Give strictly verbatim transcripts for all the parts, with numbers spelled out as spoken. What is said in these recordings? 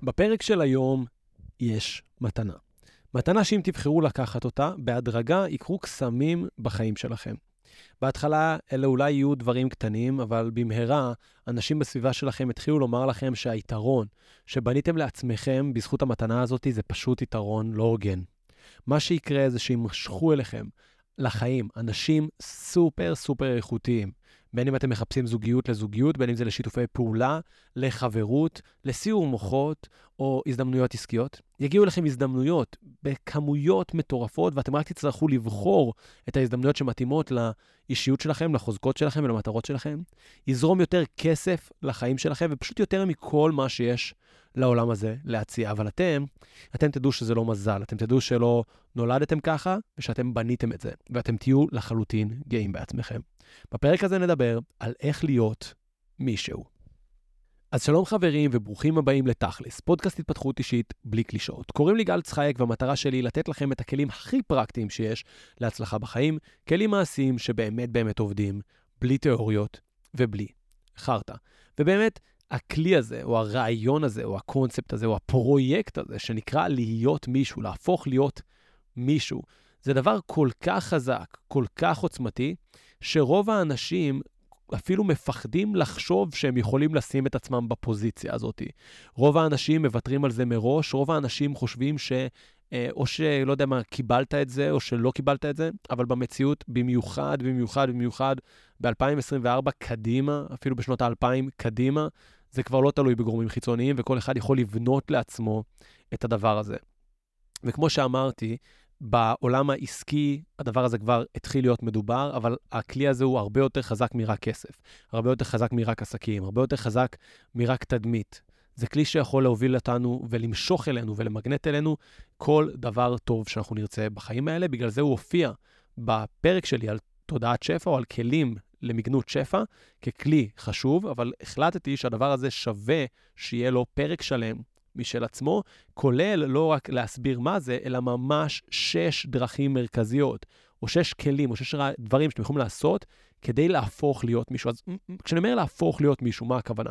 בפרק של היום יש מתנה. מתנה שאם תבחרו לקחת אותה, בהדרגה יקרו קסמים בחיים שלכם. בהתחלה אלה אולי יהיו דברים קטנים, אבל במהרה אנשים בסביבה שלכם התחילו לומר לכם שהיתרון שבניתם לעצמכם בזכות המתנה הזאת זה פשוט יתרון לא הוגן. מה שיקרה זה שימשכו אליכם לחיים אנשים סופר סופר איכותיים. בין אם אתם מחפשים זוגיות לזוגיות, בין אם זה לשיתופי פעולה, לחברות, לסיור מוחות או הזדמנויות עסקיות. יגיעו לכם הזדמנויות בכמויות מטורפות, ואתם רק תצטרכו לבחור את ההזדמנויות שמתאימות לאישיות שלכם, לחוזקות שלכם ולמטרות שלכם. יזרום יותר כסף לחיים שלכם, ופשוט יותר מכל מה שיש לעולם הזה להציע. אבל אתם, אתם תדעו שזה לא מזל, אתם תדעו שלא נולדתם ככה, ושאתם בניתם את זה, ואתם תהיו לחלוטין גאים בעצמכם. בפרק הזה נדבר על איך להיות מישהו. אז שלום חברים וברוכים הבאים לתכלס, פודקאסט התפתחות אישית בלי קלישאות. קוראים לי גל צחייק והמטרה שלי היא לתת לכם את הכלים הכי פרקטיים שיש להצלחה בחיים, כלים מעשיים שבאמת באמת עובדים, בלי תיאוריות ובלי חרטה. ובאמת הכלי הזה או הרעיון הזה או הקונספט הזה או הפרויקט הזה שנקרא להיות מישהו, להפוך להיות מישהו, זה דבר כל כך חזק, כל כך עוצמתי, שרוב האנשים אפילו מפחדים לחשוב שהם יכולים לשים את עצמם בפוזיציה הזאת. רוב האנשים מוותרים על זה מראש, רוב האנשים חושבים ש... או שלא יודע מה, קיבלת את זה או שלא קיבלת את זה, אבל במציאות במיוחד, במיוחד, במיוחד, ב-אלפיים עשרים וארבע קדימה, אפילו בשנות ה-אלפיים קדימה, זה כבר לא תלוי בגורמים חיצוניים, וכל אחד יכול לבנות לעצמו את הדבר הזה. וכמו שאמרתי, בעולם העסקי, הדבר הזה כבר התחיל להיות מדובר, אבל הכלי הזה הוא הרבה יותר חזק מרק כסף, הרבה יותר חזק מרק עסקים, הרבה יותר חזק מרק תדמית. זה כלי שיכול להוביל אותנו ולמשוך אלינו ולמגנט אלינו כל דבר טוב שאנחנו נרצה בחיים האלה. בגלל זה הוא הופיע בפרק שלי על תודעת שפע או על כלים למגנות שפע ככלי חשוב, אבל החלטתי שהדבר הזה שווה שיהיה לו פרק שלם משל עצמו, כולל לא רק להסביר מה זה, אלא ממש שש דרכים מרכזיות, או שש כלים, או שש דברים שאתם יכולים לעשות כדי להפוך להיות מישהו. אז כשאני אומר להפוך להיות מישהו, מה הכוונה?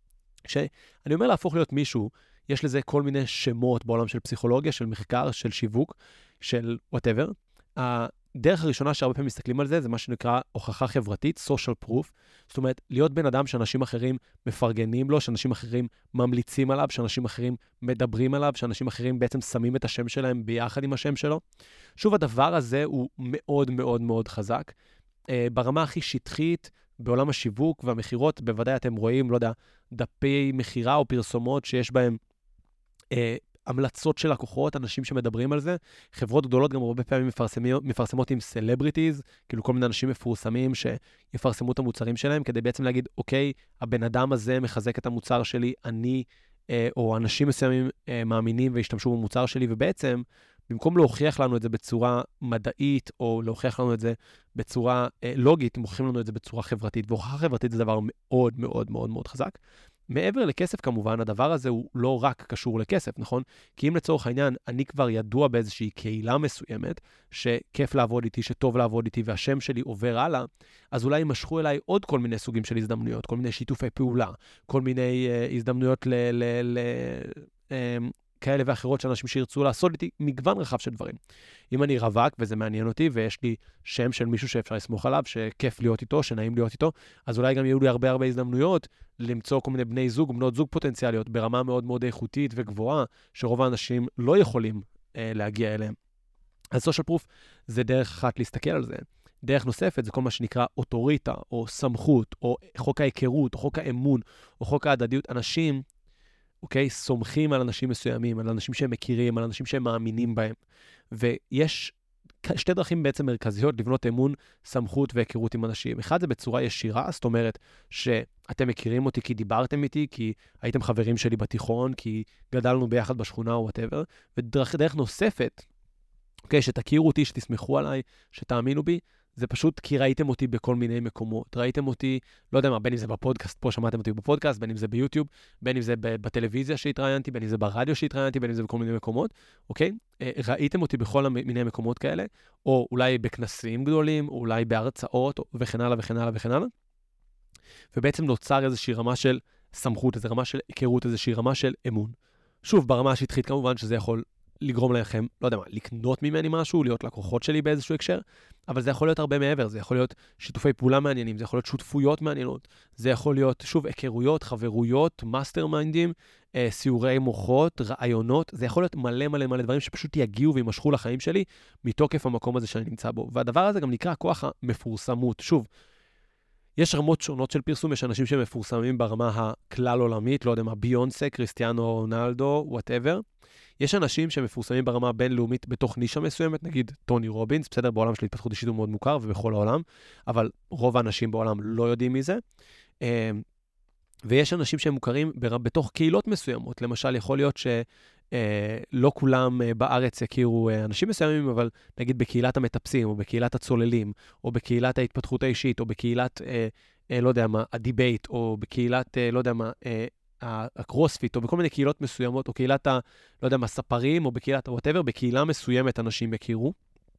כשאני אומר להפוך להיות מישהו, יש לזה כל מיני שמות בעולם של פסיכולוגיה, של מחקר, של שיווק, של whatever. הדרך הראשונה שהרבה פעמים מסתכלים על זה, זה מה שנקרא הוכחה חברתית, social proof. זאת אומרת, להיות בן אדם שאנשים אחרים מפרגנים לו, שאנשים אחרים ממליצים עליו, שאנשים אחרים מדברים עליו, שאנשים אחרים בעצם שמים את השם שלהם ביחד עם השם שלו. שוב, הדבר הזה הוא מאוד מאוד מאוד חזק. ברמה הכי שטחית, בעולם השיווק והמחירות, בוודאי אתם רואים, לא יודע, דפי מחירה או פרסומות שיש בהם אה, המלצות של לקוחות, אנשים שמדברים על זה. חברות גדולות גם הרבה פעמים מפרסמות עם סלבריטיז, כאילו כל מיני אנשים מפורסמים שיפרסמו את המוצרים שלהם, כדי בעצם להגיד, אוקיי, הבן אדם הזה מחזק את המוצר שלי, אני אה, או אנשים מסוימים אה, מאמינים והשתמשו במוצר שלי, ובעצם במקום להוכיח לנו את זה בצורה מדעית, או להוכיח לנו את זה בצורה אה, לוגית, הם מוכיחים לנו את זה בצורה חברתית, והוכחה חברתית זה דבר מאוד מאוד מאוד מאוד חזק. מעבר לכסף כמובן, הדבר הזה הוא לא רק קשור לכסף, נכון? כי אם לצורך העניין, אני כבר ידוע באיזושהי קהילה מסוימת, שכיף לעבוד איתי, שטוב לעבוד איתי, והשם שלי עובר הלאה, אז אולי ימשכו אליי עוד כל מיני סוגים של הזדמנויות, כל מיני שיתופי פעולה, כל מיני אה, הזדמנויות ל... ל, ל אה, כאלה ואחרות שאנשים שירצו לעשות איתי מגוון רחב של דברים. אם אני רווק וזה מעניין אותי ויש לי שם של מישהו שאפשר לסמוך עליו, שכיף להיות איתו, שנעים להיות איתו, אז אולי גם יהיו לי הרבה הרבה הזדמנויות למצוא כל מיני בני זוג, בנות זוג פוטנציאליות ברמה מאוד מאוד איכותית וגבוהה, שרוב האנשים לא יכולים אה, להגיע אליהם. אז סושיאל פרוף זה דרך אחת להסתכל על זה. דרך נוספת זה כל מה שנקרא אוטוריטה או סמכות או חוק ההיכרות או חוק האמון או חוק ההדדיות. אנשים אוקיי, סומכים על אנשים מסוימים, על אנשים שהם מכירים, על אנשים שהם מאמינים בהם. ויש שתי דרכים בעצם מרכזיות לבנות אמון, סמכות והיכרות עם אנשים. אחד זה בצורה ישירה, זאת אומרת שאתם מכירים אותי כי דיברתם איתי, כי הייתם חברים שלי בתיכון, כי גדלנו ביחד בשכונה או whatever. ודרך דרך נוספת, אוקיי, שתכירו אותי, שתסמכו עליי, שתאמינו בי, זה פשוט כי ראיתם אותי בכל מיני מקומות. ראיתם אותי, לא יודע מה, בין אם זה בפודקאסט, פה שמעתם אותי בפודקאסט, בין אם זה ביוטיוב, בין אם זה בטלוויזיה שהתראיינתי, בין אם זה ברדיו שהתראיינתי, בין אם זה בכל מיני מקומות, אוקיי? ראיתם אותי בכל מיני מקומות כאלה, או אולי בכנסים גדולים, או אולי בהרצאות, וכן הלאה וכן הלאה וכן הלאה. ובעצם נוצר איזושהי רמה של סמכות, איזושהי רמה של היכרות, איזושהי רמה של אמון. שוב, ברמה השטחית כמובן שזה יכול לגרום לכם, לא יודע מה, לקנות ממני משהו, להיות לקוחות שלי באיזשהו הקשר, אבל זה יכול להיות הרבה מעבר, זה יכול להיות שיתופי פעולה מעניינים, זה יכול להיות שותפויות מעניינות, זה יכול להיות, שוב, היכרויות, חברויות, מאסטר מיינדים, אה, סיורי מוחות, רעיונות, זה יכול להיות מלא מלא מלא דברים שפשוט יגיעו וימשכו לחיים שלי מתוקף המקום הזה שאני נמצא בו. והדבר הזה גם נקרא כוח המפורסמות. שוב, יש רמות שונות של פרסום, יש אנשים שמפורסמים ברמה הכלל עולמית, לא יודע מה, ביונסה, קריסטיאנו רונלדו, whatever. יש אנשים שמפורסמים ברמה בינלאומית בתוך נישה מסוימת, נגיד טוני רובינס, בסדר, בעולם של התפתחות אישית הוא מאוד מוכר ובכל העולם, אבל רוב האנשים בעולם לא יודעים מזה. ויש אנשים שהם מוכרים בתוך קהילות מסוימות, למשל יכול להיות שלא כולם בארץ יכירו אנשים מסוימים, אבל נגיד בקהילת המטפסים, או בקהילת הצוללים, או בקהילת ההתפתחות האישית, או בקהילת, לא יודע מה, הדיבייט, או בקהילת, לא יודע מה, הקרוספיט, או בכל מיני קהילות מסוימות, או קהילת ה, לא יודע מה, ספרים, או בקהילת whatever, בקהילה מסוימת אנשים יכירו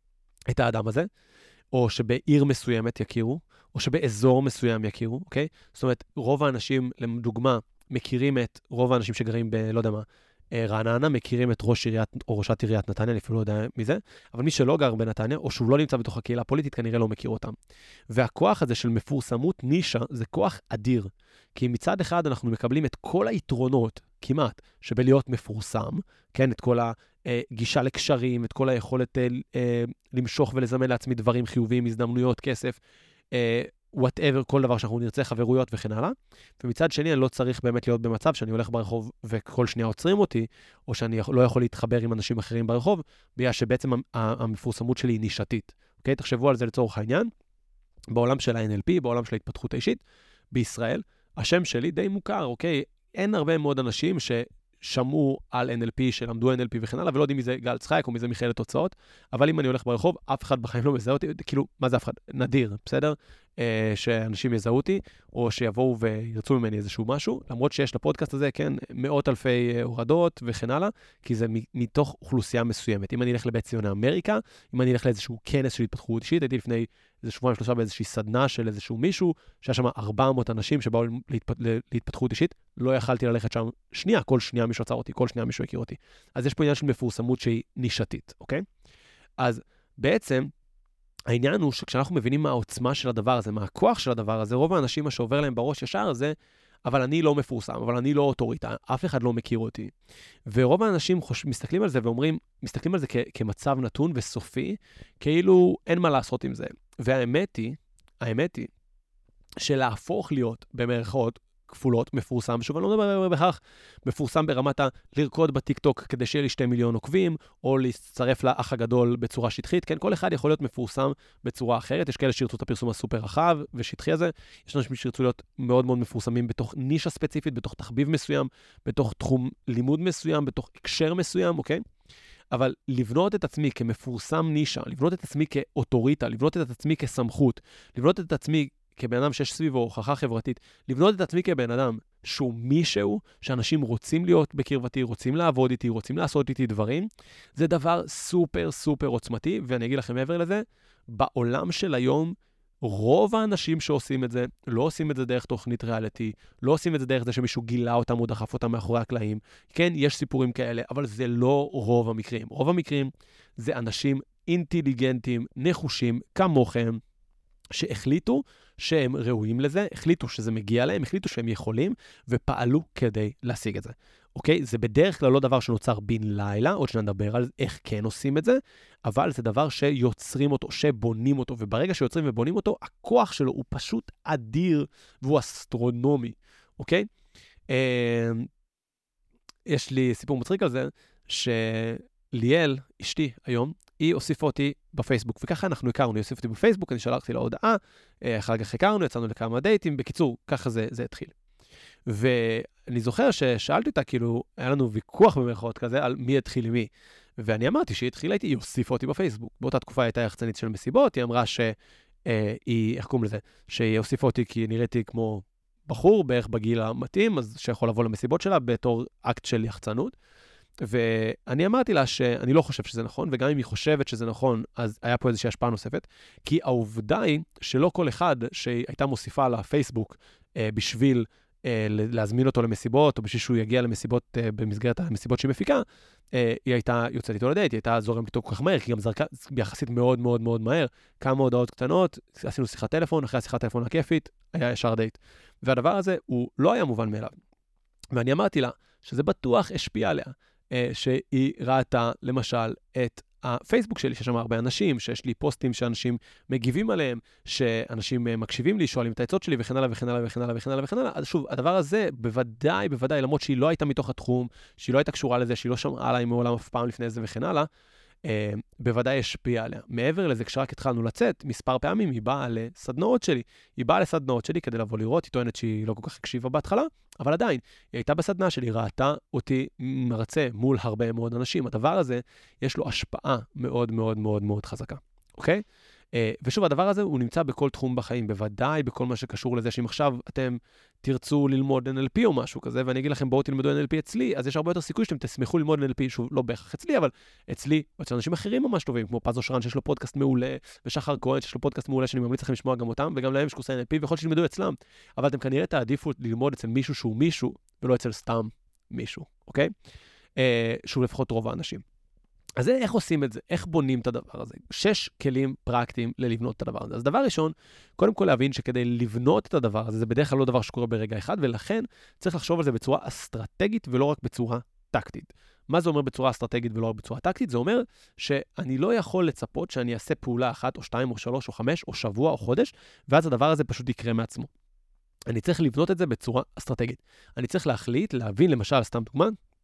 את האדם הזה, או שבעיר מסוימת יכירו, או שבאזור מסוים יכירו, אוקיי? זאת אומרת, רוב האנשים, לדוגמה, מכירים את רוב האנשים שגרים ב, לא יודע מה, רעננה, מכירים את ראש עיריית, או ראשת עיריית נתניה, אני אפילו לא יודע מזה, אבל מי שלא גר בנתניה, או שהוא לא נמצא בתוך הקהילה הפוליטית, כנראה לא מכיר אותם. והכוח הזה של מפורסמות נישה, זה כוח אדיר. כי מצד אחד אנחנו מקבלים את כל היתרונות, כמעט, שבלהיות מפורסם, כן, את כל הגישה לקשרים, את כל היכולת אה, למשוך ולזמן לעצמי דברים חיוביים, הזדמנויות, כסף, אה, whatever, כל דבר שאנחנו נרצה, חברויות וכן הלאה. ומצד שני, אני לא צריך באמת להיות במצב שאני הולך ברחוב וכל שנייה עוצרים אותי, או שאני לא יכול להתחבר עם אנשים אחרים ברחוב, בגלל שבעצם המפורסמות שלי היא נישתית. אוקיי? תחשבו על זה לצורך העניין. בעולם של ה-אן אל פי, בעולם של ההתפתחות האישית, בישראל, השם שלי די מוכר, אוקיי? אין הרבה מאוד אנשים ששמעו על אן אל פי, שלמדו אן אל פי וכן הלאה, ולא יודעים מי זה גל צחייק או מי זה מיכאל תוצאות, אבל אם אני הולך ברחוב, אף אחד בחיים לא מזהה אותי, כאילו, מה זה אף אחד? נדיר, בסדר? אה, שאנשים יזהו אותי, או שיבואו וירצו ממני איזשהו משהו, למרות שיש לפודקאסט הזה, כן, מאות אלפי אה, הורדות וכן הלאה, כי זה מתוך אוכלוסייה מסוימת. אם אני אלך לבית ציוני אמריקה, אם אני אלך לאיזשהו כנס של התפתחות אישית, הייתי לפני איזה שבועיים שלושה באיזושהי סדנה של איזשהו מישהו, שהיה שם ארבע מאות אנשים שבאו להתפ... להתפתחות אישית, לא יכלתי ללכת שם שנייה, כל שנייה מישהו עצר אותי, כל שנייה מישהו הכיר אותי. אז יש פה עניין של מפורסמות שהיא נישתית, אוקיי? אז בעצם, העניין הוא שכשאנחנו מבינים מה העוצמה של הדבר הזה, מה הכוח של הדבר הזה, רוב האנשים מה שעובר להם בראש ישר זה, אבל אני לא מפורסם, אבל אני לא אוטוריטה, אף אחד לא מכיר אותי. ורוב האנשים חוש... מסתכלים על זה ואומרים, מסתכלים על זה כ... כמצב נתון וסופי, כאילו אין מה לעשות עם זה. והאמת היא, האמת היא, שלהפוך להיות במרכאות כפולות מפורסם, שוב אני לא מדבר בכך, מפורסם ברמת ה... לרקוד בטיקטוק כדי שיהיה לי שתי מיליון עוקבים, או להצטרף לאח הגדול בצורה שטחית, כן, כל אחד יכול להיות מפורסם בצורה אחרת, יש כאלה שירצו את הפרסום הסופר רחב ושטחי הזה, יש אנשים שירצו להיות מאוד מאוד מפורסמים בתוך נישה ספציפית, בתוך תחביב מסוים, בתוך תחום לימוד מסוים, בתוך הקשר מסוים, אוקיי? אבל לבנות את עצמי כמפורסם נישה, לבנות את עצמי כאוטוריטה, לבנות את עצמי כסמכות, לבנות את עצמי כבן אדם שיש סביבו הוכחה חברתית, לבנות את עצמי כבן אדם שהוא מישהו, שאנשים רוצים להיות בקרבתי, רוצים לעבוד איתי, רוצים לעשות איתי דברים, זה דבר סופר סופר עוצמתי, ואני אגיד לכם מעבר לזה, בעולם של היום, רוב האנשים שעושים את זה, לא עושים את זה דרך תוכנית ריאליטי, לא עושים את זה דרך זה שמישהו גילה אותם או דחף אותם מאחורי הקלעים. כן, יש סיפורים כאלה, אבל זה לא רוב המקרים. רוב המקרים זה אנשים אינטליגנטים, נחושים, כמוכם, שהחליטו שהם ראויים לזה, החליטו שזה מגיע להם, החליטו שהם יכולים, ופעלו כדי להשיג את זה. אוקיי? זה בדרך כלל לא דבר שנוצר בן לילה, עוד שנדבר על איך כן עושים את זה, אבל זה דבר שיוצרים אותו, שבונים אותו, וברגע שיוצרים ובונים אותו, הכוח שלו הוא פשוט אדיר, והוא אסטרונומי, אוקיי? אה, יש לי סיפור מצחיק על זה, שליאל, אשתי היום, היא הוסיפה אותי בפייסבוק, וככה אנחנו הכרנו, היא הוסיפה אותי בפייסבוק, אני שלחתי לה הודעה, אחר כך הכרנו, יצאנו לכמה דייטים, בקיצור, ככה זה, זה התחיל. ואני זוכר ששאלתי אותה, כאילו, היה לנו ויכוח במרכאות כזה, על מי התחיל עם מי. ואני אמרתי שהיא התחילה איתי, היא הוסיפה אותי בפייסבוק. באותה תקופה הייתה יחצנית של מסיבות, היא אמרה שהיא, איך קוראים לזה? שהיא הוסיפה אותי כי נראיתי כמו בחור, בערך בגיל המתאים, אז שיכול לבוא למסיבות שלה בתור אקט של יחצנות. ואני אמרתי לה שאני לא חושב שזה נכון, וגם אם היא חושבת שזה נכון, אז היה פה איזושהי השפעה נוספת, כי העובדה היא שלא כל אחד שהייתה מוסיפה לפייסבוק אה, בשביל להזמין אותו למסיבות, או בשביל שהוא יגיע למסיבות, במסגרת המסיבות שהיא מפיקה, היא הייתה יוצאת איתו לדייט, היא הייתה זורמת איתו כל כך מהר, כי גם זרקה ביחסית מאוד מאוד מאוד מהר, כמה הודעות קטנות, עשינו שיחת טלפון, אחרי השיחת טלפון הכיפית, היה ישר דייט. והדבר הזה הוא לא היה מובן מאליו. ואני אמרתי לה שזה בטוח השפיע עליה, שהיא ראתה למשל את הפייסבוק שלי, שיש שם הרבה אנשים, שיש לי פוסטים שאנשים מגיבים עליהם, שאנשים מקשיבים לי, שואלים את העצות שלי, וכן הלאה וכן הלאה וכן הלאה וכן הלאה וכן הלאה. אז שוב, הדבר הזה בוודאי, בוודאי, למרות שהיא לא הייתה מתוך התחום, שהיא לא הייתה קשורה לזה, שהיא לא שמעה עליי מעולם אף פעם לפני זה וכן הלאה, אה, בוודאי השפיע עליה. מעבר לזה, כשרק התחלנו לצאת, מספר פעמים היא באה לסדנאות שלי. היא באה לסדנאות שלי כדי לבוא לראות, היא טוענת שהיא לא כל כך הקשיבה בהתחלה, אבל עדיין, היא הייתה בסדנה שלי, ראתה אותי מרצה מול הרבה מאוד אנשים. הדבר הזה, יש לו השפעה מאוד מאוד מאוד מאוד חזקה, אוקיי? ושוב, הדבר הזה הוא נמצא בכל תחום בחיים, בוודאי בכל מה שקשור לזה, שאם עכשיו אתם תרצו ללמוד אן אל פי או משהו כזה, ואני אגיד לכם, בואו תלמדו אן אל פי אצלי, אז יש הרבה יותר סיכוי שאתם תשמחו ללמוד אן אל פי, שוב, לא בהכרח אצלי, אבל אצלי, או אצל אנשים אחרים ממש טובים, כמו פז אושרן, שיש לו פודקאסט מעולה, ושחר כהן, שיש לו פודקאסט מעולה, שאני ממליץ לכם לשמוע גם אותם, וגם להם יש קורסי אן אל פי, ויכול להיות שתלמדו אצלם, אבל אתם כנראה תעדיפו ללמוד אצל מישהו שהוא מישהו, ולא אצל סתם מישהו, אוקיי? אה, שהוא לפחות רוב האנשים. אז זה, איך עושים את זה? איך בונים את הדבר הזה? שש כלים פרקטיים ללבנות את הדבר הזה. אז דבר ראשון, קודם כל להבין שכדי לבנות את הדבר הזה, זה בדרך כלל לא דבר שקורה ברגע אחד, ולכן צריך לחשוב על זה בצורה אסטרטגית ולא רק בצורה טקטית. מה זה אומר בצורה אסטרטגית ולא רק בצורה טקטית? זה אומר שאני לא יכול לצפות שאני אעשה פעולה אחת או שתיים או שלוש או חמש או שבוע או חודש, ואז הדבר הזה פשוט יקרה מעצמו. אני צריך לבנות את זה בצורה אסטרטגית. אני צריך להחליט, להבין, למשל, סתם דוגמה,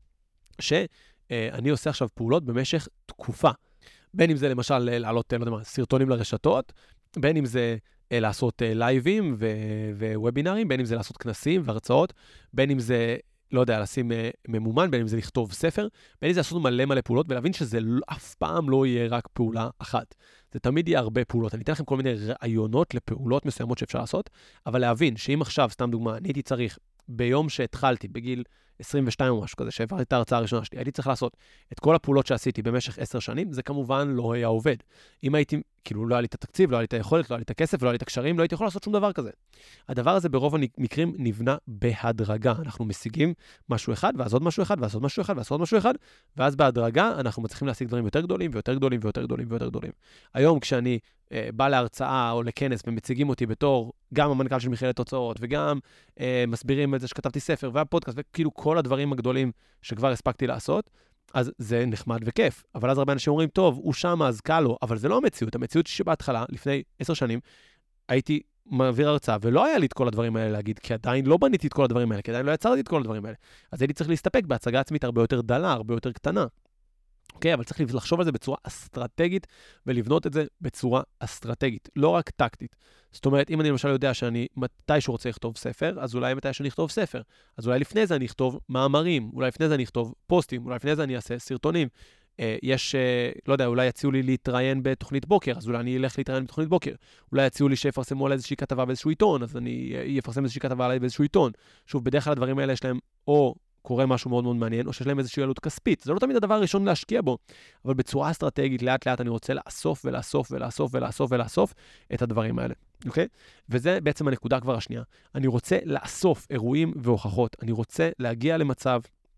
ש אני עושה עכשיו פעולות במשך תקופה. בין אם זה למשל לעלות, לא יודע מה, סרטונים לרשתות, בין אם זה לעשות לייבים ווובינרים, בין אם זה לעשות כנסים והרצאות, בין אם זה, לא יודע, לשים ממומן, בין אם זה לכתוב ספר, בין אם זה לעשות מלא מלא פעולות, ולהבין שזה אף פעם לא יהיה רק פעולה אחת. זה תמיד יהיה הרבה פעולות. אני אתן לכם כל מיני רעיונות לפעולות מסוימות שאפשר לעשות, אבל להבין שאם עכשיו, סתם דוגמה, אני הייתי צריך ביום שהתחלתי, בגיל עשרים ושתיים או משהו כזה, שהעברתי את ההרצאה הראשונה שלי, הייתי צריך לעשות את כל הפעולות שעשיתי במשך עשר שנים, זה כמובן לא היה עובד. אם הייתי, כאילו לא היה לי את התקציב, לא היה לי את היכולת, לא היה לי את הכסף, לא היה לי את הקשרים, לא הייתי יכול לעשות שום דבר כזה. הדבר הזה ברוב המקרים נבנה בהדרגה. אנחנו משיגים משהו אחד, ואז עוד משהו אחד, ואז עוד משהו אחד, ואז עוד משהו אחד, ואז בהדרגה אנחנו מצליחים להשיג דברים יותר גדולים, ויותר גדולים, ויותר גדולים, ויותר גדולים. היום כשאני אה, בא להרצאה או לכנס ומציגים אותי בתור גם המנכ"ל של מכללת תוצאות, וגם אה, מסבירים את זה שכתבתי ספר, והפודקאסט, וכאילו כל הדברים הגדולים שכבר הספקתי לעשות, אז זה נחמד וכיף. אבל אז הרבה אנשים אומרים, טוב, הוא שם, אז קל לו, אבל זה לא המציאות. המציאות שבהתחלה, לפני עשר שנים, הייתי מעביר הרצאה, ולא היה לי את כל הדברים האלה להגיד, כי עדיין לא בניתי את כל הדברים האלה, כי עדיין לא יצרתי את כל הדברים האלה. אז הייתי צריך להסתפק בהצגה עצמית הרבה יותר דלה, הרבה יותר קטנה. אוקיי, אבל צריך לחשוב על זה בצורה אסטרטגית, ולבנות את זה בצורה אסטרטגית, לא רק טקטית. זאת אומרת, אם אני למשל יודע שאני מתישהו רוצה לכתוב ספר, אז אולי מתישהו אני אכתוב ספר. אז אולי לפני זה אני אכתוב מאמרים, אולי לפני זה אני אכתוב פוסטים, אולי לפני זה אני אעשה סרטונים. יש, לא יודע, אולי יציעו לי להתראיין בתוכנית בוקר, אז אולי אני אלך להתראיין בתוכנית בוקר. אולי יציעו לי שיפרסמו על איזושהי כתבה באיזשהו עיתון, אז אני אפרסם איזושהי כתבה עליי באיזשהו עיתון. שוב, בדרך כלל הדברים האלה יש להם או קורה משהו מאוד מאוד מעניין, או שיש להם איזושהי עלות כספית. זה לא תמיד הדבר הראשון להשקיע בו, אבל בצורה אסטרטגית, לאט לאט אני רוצה לאסוף ולאסוף ולאסוף ולאסוף ולאסוף את הדברים האלה. אוקיי? וזה בעצם הנקודה כבר השנייה. אני רוצה לאסוף אירועים והוכחות. אני רוצה להגיע למצב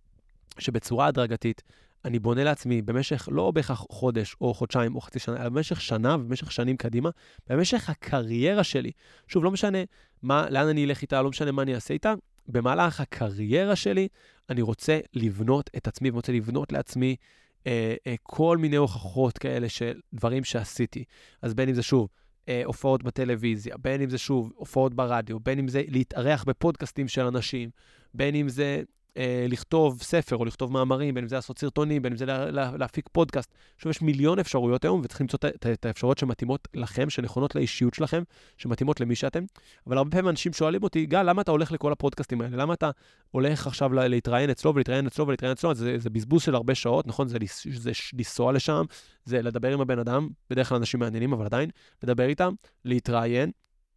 שבצורה הדרגתית, אני בונה לעצמי במשך לא בהכרח חודש או חודשיים או חצי שנה, אלא במשך שנה ובמשך שנים קדימה, במשך הקריירה שלי. שוב, לא משנה מה, לאן אני אלך איתה, לא משנה מה אני אעשה איתה, במהלך הקריירה שלי, אני רוצה לבנות את עצמי, ואני רוצה לבנות לעצמי אה, אה, כל מיני הוכחות כאלה של דברים שעשיתי. אז בין אם זה שוב, אה, הופעות בטלוויזיה, בין אם זה שוב, הופעות ברדיו, בין אם זה להתארח בפודקאסטים של אנשים, בין אם זה אה, לכתוב ספר או לכתוב מאמרים, בין אם זה לעשות סרטונים, בין אם זה לה, לה, להפיק פודקאסט. שוב, יש מיליון אפשרויות היום, וצריך למצוא את, את האפשרויות שמתאימות לכם, שנכונות לאישיות שלכם, שמתאימות למי שאתם. אבל הרבה פעמים אנשים שואלים אותי, גל, למה אתה הולך לכל הפודקאסטים האלה? למה אתה הולך עכשיו להתראיין אצלו ולהתראיין אצלו ולהתראיין אצלו? זה, זה בזבוז של הרבה שעות, נכון? זה, זה לנסוע לשם, זה לדבר עם הבן אדם, בדרך כלל אנשים מעניינים, אבל עדיין, לדבר איתם, להתראיין,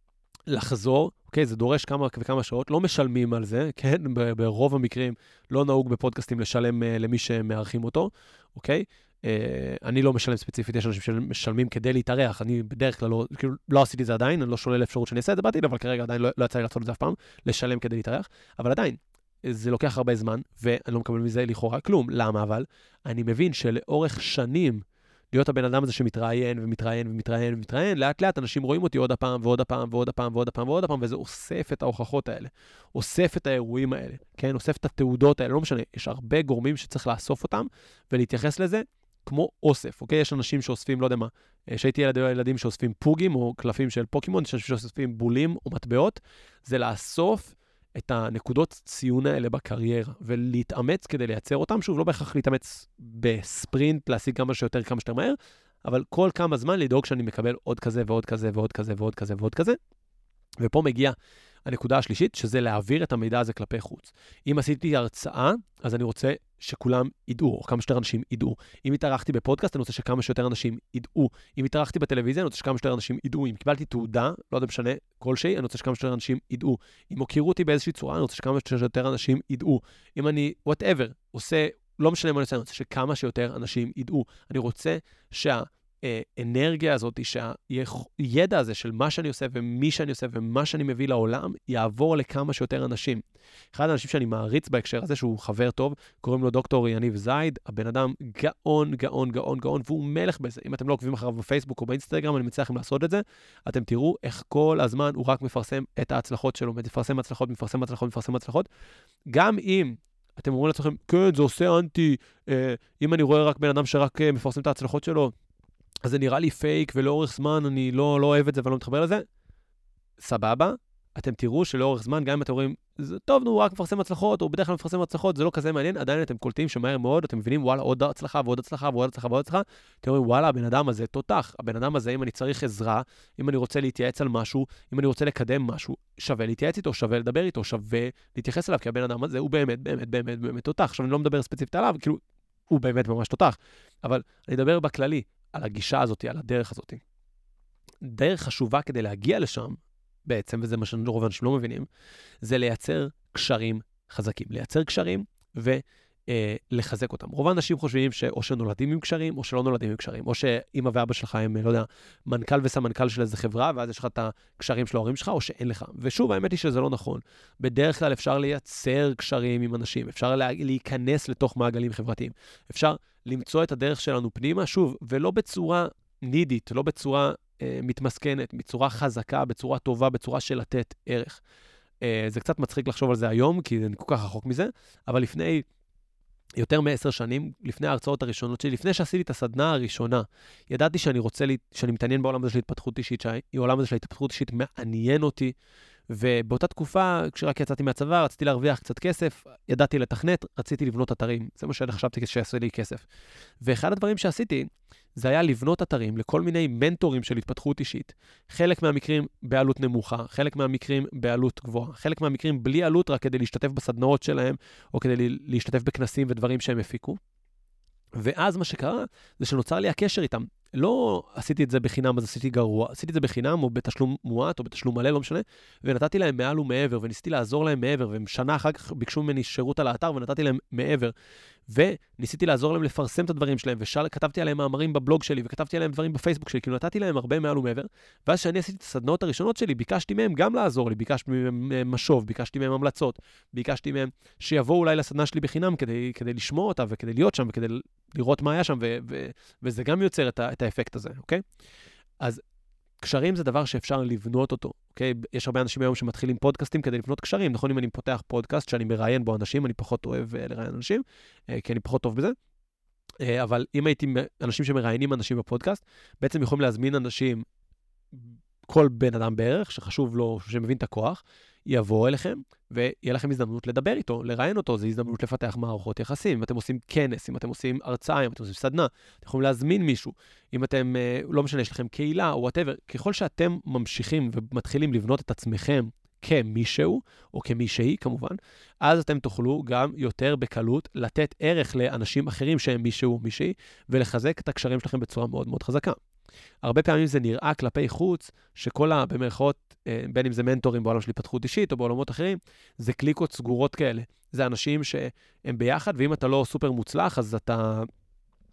לחזור, אוקיי, זה דורש כמה וכמה שעות, לא משלמים על זה, כן? ברוב המקרים לא נהוג בפודקאסטים לשלם למי שמארחים אותו, אוקיי? אני לא משלם ספציפית, יש אנשים שמשלמים כדי להתארח, אני בדרך כלל לא, כאילו, לא עשיתי את זה עדיין, אני לא שולל אפשרות שאני אעשה את זה בעתיד, אבל כרגע עדיין לא, לא יצא לי לעשות את זה אף פעם, לשלם כדי להתארח, אבל עדיין, זה לוקח הרבה זמן, ואני לא מקבל מזה לכאורה כלום. למה אבל? אני מבין שלאורך שנים, להיות הבן אדם הזה שמתראיין ומתראיין ומתראיין ומתראיין, לאט לאט אנשים רואים אותי עוד הפעם ועוד הפעם ועוד הפעם ועוד הפעם ועוד הפעם, וזה אוסף את ההוכחות האלה, אוסף את האירועים האלה, כן? אוסף את התעודות האלה, לא משנה, יש הרבה גורמים שצריך לאסוף אותם ולהתייחס לזה כמו אוסף, אוקיי? יש אנשים שאוספים, לא יודע מה, שהייתי ילד, ילדים שאוספים פוגים או קלפים של פוקימון, יש אנשים שאוספים בולים או מטבעות, זה לאסוף את הנקודות ציון האלה בקריירה, ולהתאמץ כדי לייצר אותם, שוב, לא בהכרח להתאמץ בספרינט, להשיג כמה שיותר, כמה שיותר מהר, אבל כל כמה זמן לדאוג שאני מקבל עוד כזה ועוד כזה ועוד כזה ועוד כזה ועוד כזה, ופה מגיע הנקודה השלישית, שזה להעביר את המידע הזה כלפי חוץ. אם עשיתי הרצאה, אז אני רוצה שכולם ידעו, או כמה שיותר אנשים ידעו. אם התארחתי בפודקאסט, אני רוצה שכמה שיותר אנשים ידעו. אם התארחתי בטלוויזיה, אני רוצה שכמה שיותר אנשים ידעו. אם קיבלתי תעודה, לא יודע משנה כלשהי, אני רוצה שכמה שיותר אנשים ידעו. אם הוכירו אותי באיזושהי צורה, אני רוצה שכמה שיותר אנשים ידעו. אם אני, whatever, עושה, לא משנה מה אני עושה, אני רוצה שכמה שיותר אנשים ידעו. אני רוצה שה... אנרגיה הזאת, שהידע הזה של מה שאני עושה ומי שאני עושה ומה שאני מביא לעולם, יעבור לכמה שיותר אנשים. אחד האנשים שאני מעריץ בהקשר הזה, שהוא חבר טוב, קוראים לו דוקטור יניב זייד, הבן אדם גאון, גאון, גאון, גאון, והוא מלך בזה. אם אתם לא עוקבים אחריו בפייסבוק או באינסטגרם, אני מציע לכם לעשות את זה, אתם תראו איך כל הזמן הוא רק מפרסם את ההצלחות שלו, מפרסם הצלחות, מפרסם הצלחות, מפרסם הצלחות. גם אם אתם אומרים לעצמכם, כן, זה עושה אנטי, אה, אם אני רואה רק בן אדם שרק אה, מפרסם את ההצלחות שלו, אז זה נראה לי פייק, ולאורך זמן אני לא, לא אוהב את זה ואני לא מתחבר לזה. סבבה, אתם תראו שלאורך זמן, גם אם אתם רואים, זה טוב, נו, הוא רק מפרסם הצלחות, או בדרך כלל מפרסם הצלחות, זה לא כזה מעניין, עדיין אתם קולטים שמהר מאוד, אתם מבינים, וואלה, עוד הצלחה ועוד הצלחה ועוד הצלחה ועוד הצלחה, אתם אומרים, וואלה, הבן אדם הזה תותח, הבן אדם הזה, אם אני צריך עזרה, אם אני רוצה להתייעץ על משהו, אם אני רוצה לקדם משהו, שווה להתייעץ איתו, שווה לדבר איתו, שווה להתייחס אליו, כי הבן אדם הזה הוא באמת, באמת, באמת, באמת תותח. עכשיו, אני לא מדבר ספציפית עליו, כאילו, הוא באמת ממש תותח. אבל אני אדבר בכללי על הגישה הזאת, על הדרך הזאת. דרך חשובה כדי להגיע לשם, בעצם, וזה מה שרוב האנשים לא מבינים, זה לייצר קשרים חזקים. לייצר קשרים ולחזק אותם. רוב האנשים חושבים שאו שנולדים עם קשרים, או שלא נולדים עם קשרים. או שאמא ואבא שלך הם, לא יודע, מנכ"ל וסמנכ"ל של איזה חברה, ואז יש לך את הקשרים של ההורים שלך, או שאין לך. ושוב, האמת היא שזה לא נכון. בדרך כלל אפשר לייצר קשרים עם אנשים, אפשר להיכנס לתוך מעגלים חברתיים. אפשר למצוא את הדרך שלנו פנימה, שוב, ולא בצורה נידית, לא בצורה אה, מתמסכנת, בצורה חזקה, בצורה טובה, בצורה של לתת ערך. אה, זה קצת מצחיק לחשוב על זה היום, כי אני כל כך רחוק מזה, אבל לפני יותר מעשר שנים, לפני ההרצאות הראשונות שלי, לפני שעשיתי את הסדנה הראשונה, ידעתי שאני רוצה, לי, שאני מתעניין בעולם הזה של התפתחות אישית, שהעולם הזה של התפתחות אישית מעניין אותי, ובאותה תקופה, כשרק יצאתי מהצבא, רציתי להרוויח קצת כסף, ידעתי לתכנת, רציתי לבנות אתרים. זה מה שחשבתי שיעשה לי כסף. ואחד הדברים שעשיתי, זה היה לבנות אתרים לכל מיני מנטורים של התפתחות אישית. חלק מהמקרים בעלות נמוכה, חלק מהמקרים בעלות גבוהה, חלק מהמקרים בלי עלות רק כדי להשתתף בסדנאות שלהם, או כדי להשתתף בכנסים ודברים שהם הפיקו. ואז מה שקרה, זה שנוצר לי הקשר איתם. לא עשיתי את זה בחינם, אז עשיתי גרוע. עשיתי את זה בחינם, או בתשלום מועט, או בתשלום מלא, לא משנה. ונתתי להם מעל ומעבר, וניסיתי לעזור להם מעבר, ושנה אחר כך ביקשו ממני שירות על האתר, ונתתי להם מעבר. וניסיתי לעזור להם לפרסם את הדברים שלהם, וכתבתי עליהם מאמרים בבלוג שלי, וכתבתי עליהם דברים בפייסבוק שלי, כאילו נתתי להם הרבה מעל ומעבר. ואז שאני עשיתי את הסדנאות הראשונות שלי, ביקשתי מהם גם לעזור לי, ביקשתי מהם משוב, ביקשתי מהם המלצות, ביקשתי מהם שיבואו אולי לסדנה שלי בחינם כדי, כדי לשמוע אותה וכדי להיות שם וכדי לראות מה היה שם, ו- ו- וזה גם יוצר את, ה- את האפקט הזה, אוקיי? אז קשרים זה דבר שאפשר לבנות אותו, אוקיי? יש הרבה אנשים היום שמתחילים פודקאסטים כדי לבנות קשרים, נכון? אם אני פותח פודקאסט שאני מראיין בו אנשים, אני פחות אוהב לראיין אנשים, כי אני פחות טוב בזה, אבל אם הייתי אנשים שמראיינים אנשים בפודקאסט, בעצם יכולים להזמין אנשים, כל בן אדם בערך, שחשוב לו, שמבין את הכוח, יבוא אליכם, ויהיה לכם הזדמנות לדבר איתו, לראיין אותו, זה הזדמנות לפתח מערכות יחסים. אם אתם עושים כנס, אם אתם עושים הרצאה, אם אתם עושים סדנה, אתם יכולים להזמין מישהו. אם אתם, לא משנה, יש לכם קהילה או whatever, ככל שאתם ממשיכים ומתחילים לבנות את עצמכם כמישהו, או כמישהי כמובן, אז אתם תוכלו גם יותר בקלות לתת ערך לאנשים אחרים שהם מישהו או מישהי, ולחזק את הקשרים שלכם בצורה מאוד מאוד חזקה. הרבה פעמים זה נראה כלפי חוץ, שכל ה, במרכאות, בין אם זה מנטורים בעולם של התפתחות אישית או בעולמות אחרים, זה קליקות סגורות כאלה. זה אנשים שהם ביחד, ואם אתה לא סופר מוצלח, אז אתה,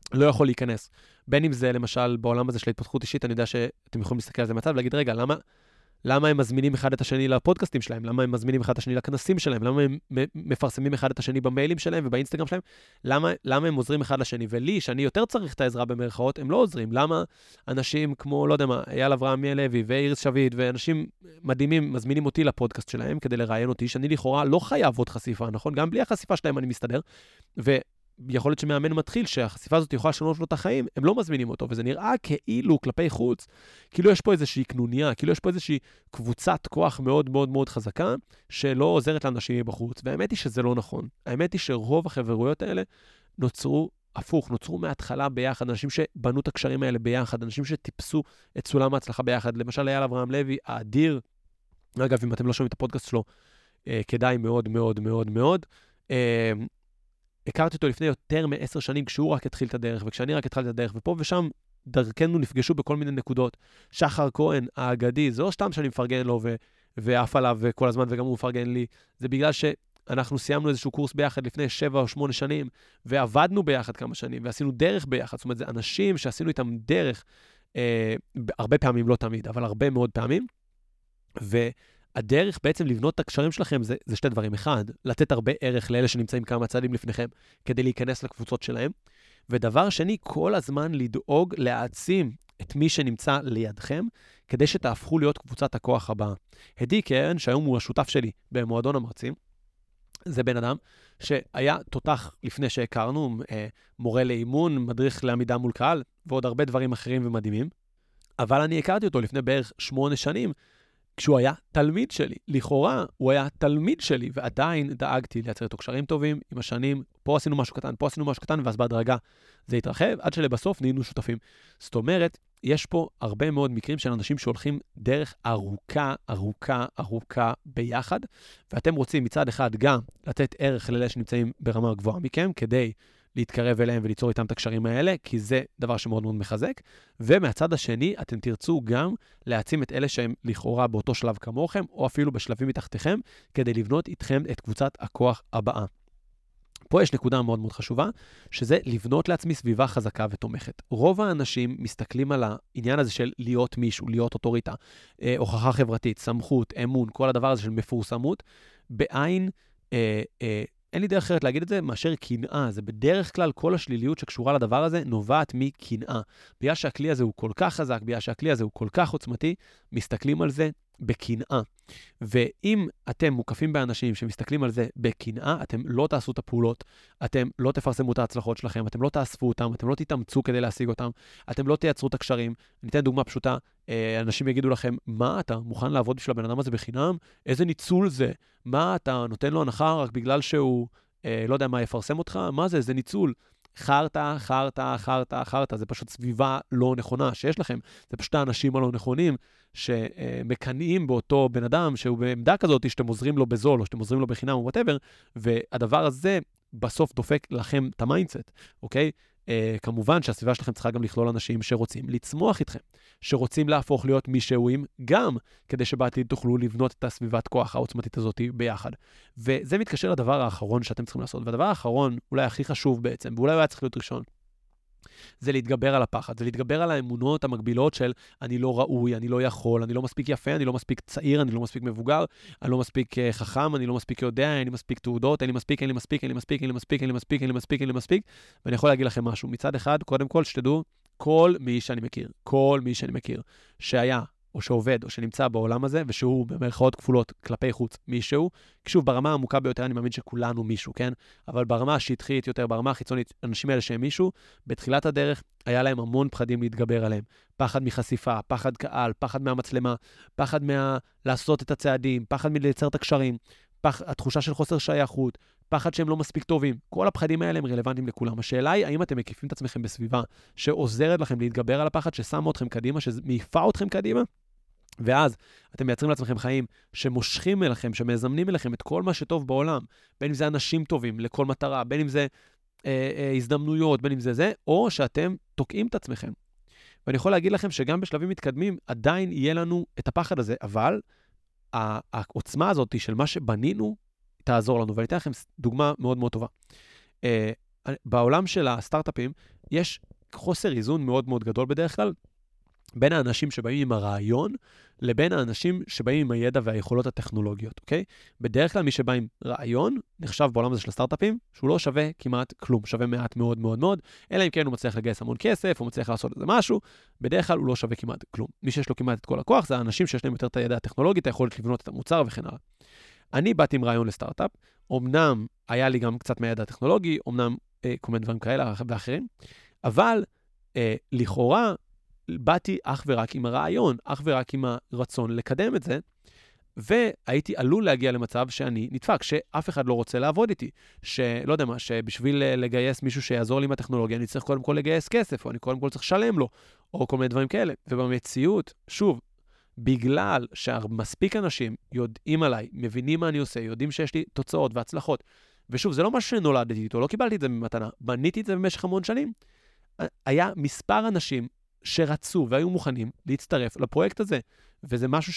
לא יכול להיכנס. בין אם זה, למשל, בעולם הזה של התפתחות אישית, אני יודע שאתם יכולים להסתכל על זה מצב ולהגיד, רגע, למה, למה הם מזמינים אחד את השני לפודקאסטים שלהם? למה הם מזמינים אחד את השני לכנסים שלהם? למה הם מפרסמים אחד את השני במיילים שלהם ובאינסטגרם שלהם? למה, למה הם עוזרים אחד לשני? ולי, שאני יותר צריך את העזרה במרכאות, הם לא עוזרים. למה אנשים כמו, לא יודע מה, אייל אברהם לוי ואיריס שביט, ואנשים מדהימים מזמינים אותי לפודקאסט שלהם כדי לראיין אותי, שאני לכאורה לא חייב עוד חשיפה, נכון? גם בלי החשיפה שלהם אני מסתדר. ו... יכול להיות שמאמן מתחיל, שהחשיפה הזאת יכולה לשנות לו את החיים, הם לא מזמינים אותו, וזה נראה כאילו כלפי חוץ, כאילו יש פה איזושהי קנוניה, כאילו יש פה איזושהי קבוצת כוח מאוד מאוד מאוד חזקה, שלא עוזרת לאנשים בחוץ, והאמת היא שזה לא נכון. האמת היא שרוב החברויות האלה נוצרו הפוך, נוצרו מההתחלה ביחד, אנשים שבנו את הקשרים האלה ביחד, אנשים שטיפסו את סולם ההצלחה ביחד, למשל אייל אברהם לוי, האדיר, אגב, אם אתם לא שומעים את הפודקאסט שלו, אה, כדאי מאוד מאוד מאוד מאוד, אה, הכרתי אותו לפני יותר מעשר שנים, כשהוא רק התחיל את הדרך, וכשאני רק התחלתי את הדרך, ופה ושם דרכנו נפגשו בכל מיני נקודות. שחר כהן, האגדי, זה לא סתם שאני מפרגן לו ו- ואף עליו כל הזמן, וגם הוא מפרגן לי, זה בגלל שאנחנו סיימנו איזשהו קורס ביחד לפני שבע או שמונה שנים, ועבדנו ביחד כמה שנים, ועשינו דרך ביחד. זאת אומרת, זה אנשים שעשינו איתם דרך, אה, הרבה פעמים, לא תמיד, אבל הרבה מאוד פעמים, ו... הדרך בעצם לבנות את הקשרים שלכם זה, זה שתי דברים. אחד, לתת הרבה ערך לאלה שנמצאים כמה צעדים לפניכם, כדי להיכנס לקבוצות שלהם. ודבר שני, כל הזמן לדאוג להעצים את מי שנמצא לידכם, כדי שתהפכו להיות קבוצת הכוח הבאה. הדי קרן, שהיום הוא השותף שלי במועדון המרצים, זה בן אדם שהיה תותח לפני שהכרנו, מורה לאימון, מדריך לעמידה מול קהל, ועוד הרבה דברים אחרים ומדהימים. אבל אני הכרתי אותו לפני בערך שמונה שנים, כשהוא היה תלמיד שלי. לכאורה, הוא היה תלמיד שלי, ועדיין דאגתי לייצר איתו קשרים טובים עם השנים. פה עשינו משהו קטן, פה עשינו משהו קטן, ואז בהדרגה זה התרחב, עד שלבסוף נהיינו שותפים. זאת אומרת, יש פה הרבה מאוד מקרים של אנשים שהולכים דרך ארוכה, ארוכה, ארוכה ביחד, ואתם רוצים מצד אחד גם לתת ערך לאלה שנמצאים ברמה גבוהה מכם, כדי להתקרב אליהם וליצור איתם את הקשרים האלה, כי זה דבר שמאוד מאוד מחזק. ומהצד השני, אתם תרצו גם להעצים את אלה שהם לכאורה באותו שלב כמוכם, או אפילו בשלבים מתחתיכם, כדי לבנות איתכם את קבוצת הכוח הבאה. פה יש נקודה מאוד מאוד חשובה, שזה לבנות לעצמי סביבה חזקה ותומכת. רוב האנשים מסתכלים על העניין הזה של להיות מישהו, להיות אוטוריטה, אה, הוכחה חברתית, סמכות, אמון, כל הדבר הזה של מפורסמות, בעין אה, אה, אין לי דרך אחרת להגיד את זה, מאשר קנאה. זה בדרך כלל כל השליליות שקשורה לדבר הזה נובעת מקנאה. בגלל שהכלי הזה הוא כל כך חזק, בגלל שהכלי הזה הוא כל כך עוצמתי, מסתכלים על זה בקנאה. ואם אתם מוקפים באנשים שמסתכלים על זה בקנאה, אתם לא תעשו את הפעולות, אתם לא תפרסמו את ההצלחות שלכם, אתם לא תאספו אותם, אתם לא תתאמצו כדי להשיג אותם, אתם לא תייצרו את הקשרים. אני אתן דוגמה פשוטה, אנשים יגידו לכם, מה אתה מוכן לעבוד בשביל הבן אדם הזה בחינם? איזה ניצול זה? מה אתה נותן לו הנחה רק בגלל שהוא, אה, לא יודע מה, יפרסם אותך? מה זה? זה ניצול. חרטה, חרטה, חרטה, חרטה. זה פשוט סביבה לא נכונה שיש לכם. זה פשוט האנשים הלא נכונים שמקנאים באותו בן אדם שהוא בעמדה כזאת שאתם עוזרים לו בזול או שאתם עוזרים לו בחינם או whatever, והדבר הזה בסוף דופק לכם את המיינדסט, אוקיי? Uh, כמובן שהסביבה שלכם צריכה גם לכלול אנשים שרוצים לצמוח איתכם, שרוצים להפוך להיות מישהוים גם כדי שבעתיד תוכלו לבנות את הסביבת כוח העוצמתית הזאת ביחד. וזה מתקשר לדבר האחרון שאתם צריכים לעשות. והדבר האחרון, אולי הכי חשוב בעצם, ואולי הוא היה צריך להיות ראשון, זה להתגבר על הפחד, זה להתגבר על האמונות המקבילות של אני לא ראוי, אני לא יכול, אני לא מספיק יפה, אני לא מספיק צעיר, אני לא מספיק מבוגר, אני לא מספיק חכם, אני לא מספיק יודע, אין לי מספיק תעודות, אין לי מספיק, אין לי מספיק, אין לי מספיק, אין לי מספיק, אין לי מספיק, אין לי מספיק, אין לי מספיק, ואני יכול להגיד לכם משהו. מצד אחד, קודם כל, שתדעו, כל מי שאני מכיר, כל מי שאני מכיר, שהיה או שעובד או שנמצא בעולם הזה, ושהוא במרכאות כפולות כלפי חוץ מישהו, שוב, ברמה העמוקה ביותר אני מאמין שכולנו מישהו, כן? אבל ברמה השטחית יותר, ברמה החיצונית, אנשים האלה שהם מישהו, בתחילת הדרך היה להם המון פחדים להתגבר עליהם. פחד מחשיפה, פחד קהל, פחד מהמצלמה, פחד מה... לעשות את הצעדים, פחד מלייצר את הקשרים, פח... התחושה של חוסר שייכות, פחד שהם לא מספיק טובים. כל הפחדים האלה הם רלוונטיים לכולם. השאלה היא, האם אתם מקיפים את עצמכם בסביבה שעוזרת לכם להתגבר על הפחד, ששמה אתכם קדימה, שמעיפה אתכם קדימה? ואז אתם מייצרים לעצמכם חיים שמושכים אליכם, שמזמנים אליכם את כל מה שטוב בעולם, בין אם זה אנשים טובים לכל מטרה, בין אם זה אה, אה, הזדמנויות, בין אם זה זה, או שאתם תוקעים את עצמכם. ואני יכול להגיד לכם שגם בשלבים מתקדמים עדיין יהיה לנו את הפחד הזה, אבל העוצמה הזאת של מה שבנינו תעזור לנו. ואני אתן לכם דוגמה מאוד מאוד טובה. אה, בעולם של הסטארט-אפים, יש חוסר איזון מאוד מאוד גדול בדרך כלל, בין האנשים שבאים עם הרעיון, לבין האנשים שבאים עם הידע והיכולות הטכנולוגיות, אוקיי? בדרך כלל מי שבא עם רעיון, נחשב בעולם הזה של הסטארט-אפים, שהוא לא שווה כמעט כלום, שווה מעט מאוד מאוד מאוד, אלא אם כן הוא מצליח לגייס המון כסף, הוא מצליח לעשות איזה משהו, בדרך כלל הוא לא שווה כמעט כלום. מי שיש לו כמעט את כל הכוח, זה האנשים שיש להם יותר את הידע הטכנולוגי, את היכולת לבנות את המוצר וכן הלאה. אני באתי עם רעיון לסטארט-אפ, אמנם היה לי גם קצת מהידע הטכנולוגי, אמנם אה, כל מיני דברים כאלה ואחרים, אבל אה, לכאורה באתי אך ורק עם הרעיון, אך ורק עם הרצון לקדם את זה, והייתי עלול להגיע למצב שאני נדפק, שאף אחד לא רוצה לעבוד איתי, שלא יודע מה, שבשביל לגייס מישהו שיעזור לי עם הטכנולוגיה, אני צריך קודם כל לגייס כסף, או אני קודם כל צריך לשלם לו, או כל מיני דברים כאלה. ובמציאות, שוב, בגלל שמספיק אנשים יודעים עליי, מבינים מה אני עושה, יודעים שיש לי תוצאות והצלחות, ושוב, זה לא מה שנולדתי איתו, לא קיבלתי את זה ממתנה, בניתי את זה במשך המון שנים, היה מספר אנשים שרצו והיו מוכנים להצטרף לפרויקט הזה, וזה משהו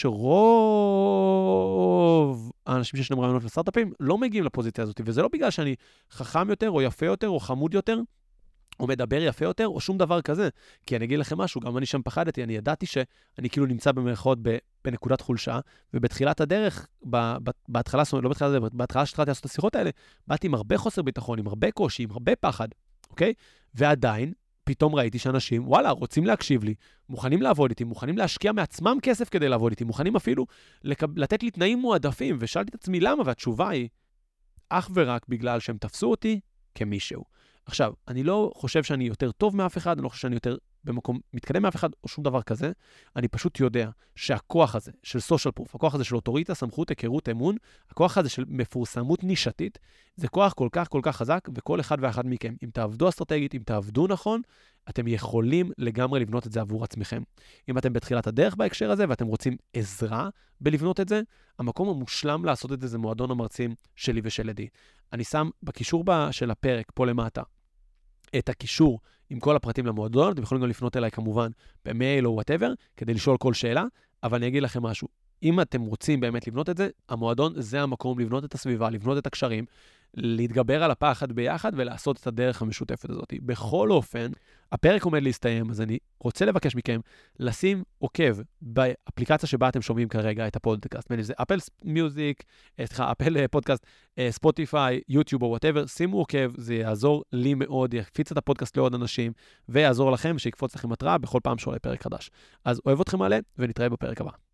שרוב האנשים שיש להם רעיונות לסטארט-אפים לא מגיעים לפוזיציה הזאת, וזה לא בגלל שאני חכם יותר, או יפה יותר, או חמוד יותר, או מדבר יפה יותר, או שום דבר כזה. כי אני אגיד לכם משהו, גם אני שם פחדתי, אני ידעתי שאני כאילו נמצא במרכאות בנקודת חולשה, ובתחילת הדרך, בהתחלה, לא בתחילת הדרך, בהתחלה שהתחלתי לעשות את השיחות האלה, באתי עם הרבה חוסר ביטחון, עם הרבה קושי, עם הרבה פחד, אוקיי? ועדיין, פתאום ראיתי שאנשים, וואלה, רוצים להקשיב לי, מוכנים לעבוד איתי, מוכנים להשקיע מעצמם כסף כדי לעבוד איתי, מוכנים אפילו לקב... לתת לי תנאים מועדפים, ושאלתי את עצמי למה, והתשובה היא, אך ורק בגלל שהם תפסו אותי כמישהו. עכשיו, אני לא חושב שאני יותר טוב מאף אחד, אני לא חושב שאני יותר במקום מתקדם מאף אחד, או שום דבר כזה, אני פשוט יודע שהכוח הזה של social proof, הכוח הזה של אוטוריטה, סמכות, היכרות, אמון, הכוח הזה של מפורסמות נישתית, זה כוח כל כך כל כך חזק, וכל אחד ואחד מכם, אם תעבדו אסטרטגית, אם תעבדו נכון, אתם יכולים לגמרי לבנות את זה עבור עצמכם. אם אתם בתחילת הדרך בהקשר הזה, ואתם רוצים עזרה בלבנות את זה, המקום המושלם לעשות את זה, זה מועדון המרצים שלי ושל עדי. אני שם בקישור של הפרק, פה למטה, את הקישור עם כל הפרטים למועדון, אתם יכולים גם לפנות אליי כמובן במייל או whatever, כדי לשאול כל שאלה, אבל אני אגיד לכם משהו, אם אתם רוצים באמת לבנות את זה, המועדון זה המקום לבנות את הסביבה, לבנות את הקשרים, להתגבר על הפחד ביחד ולעשות את הדרך המשותפת הזאת. בכל אופן, הפרק עומד להסתיים, אז אני רוצה לבקש מכם לשים עוקב באפליקציה שבה אתם שומעים כרגע את הפודקאסט, בין אם זה אפל מיוזיק, סליחה, אפל פודקאסט, ספוטיפיי, יוטיוב או whatever, שימו עוקב, זה יעזור לי מאוד, יפיץ את הפודקאסט לעוד אנשים, ויעזור לכם שיקפוץ לכם התראה בכל פעם שעולה פרק חדש. אז אוהב אתכם מלא, ונתראה בפרק הבא.